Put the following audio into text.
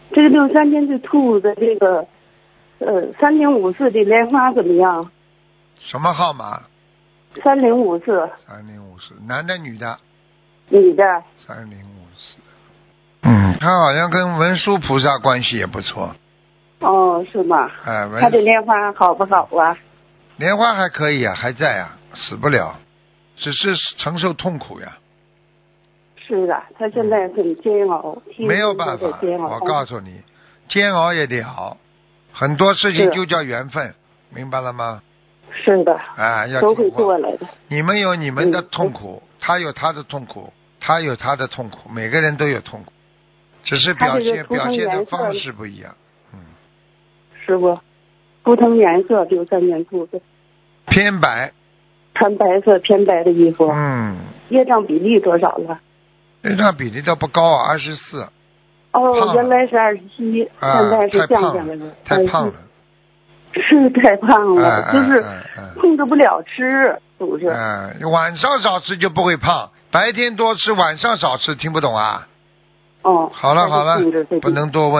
这个63年的兔的这个3054的莲花怎么样？ 什么号码 3054， ？3054，男的女的女的。 ？3054。他好像跟文殊菩萨关系也不错。 哦，是吗？他的莲花好不好啊？ 莲花还可以啊，还在啊，死不了，只是承受痛苦呀。 是的，他现在很煎熬， 没有办法，我告诉你，煎熬也得熬，很多事情就叫缘分，明白了吗？ 是的， 要都会过来的。 你们有你们的痛苦，他有他的痛苦，他有他的痛苦，每个人都有痛苦，只是表现的方式不一样。 师傅，图腾颜色63年兔子偏白， 穿白色偏白的衣服。业障比例多少了？ 业障比例倒不高啊，24。 哦，原来是27，现在是降下来了。 太胖了。 是太胖了，就是控制不了吃，是不是？ 晚上少吃就不会胖，白天多吃，晚上少吃，听不懂啊？ 哦， 好了，不能多问。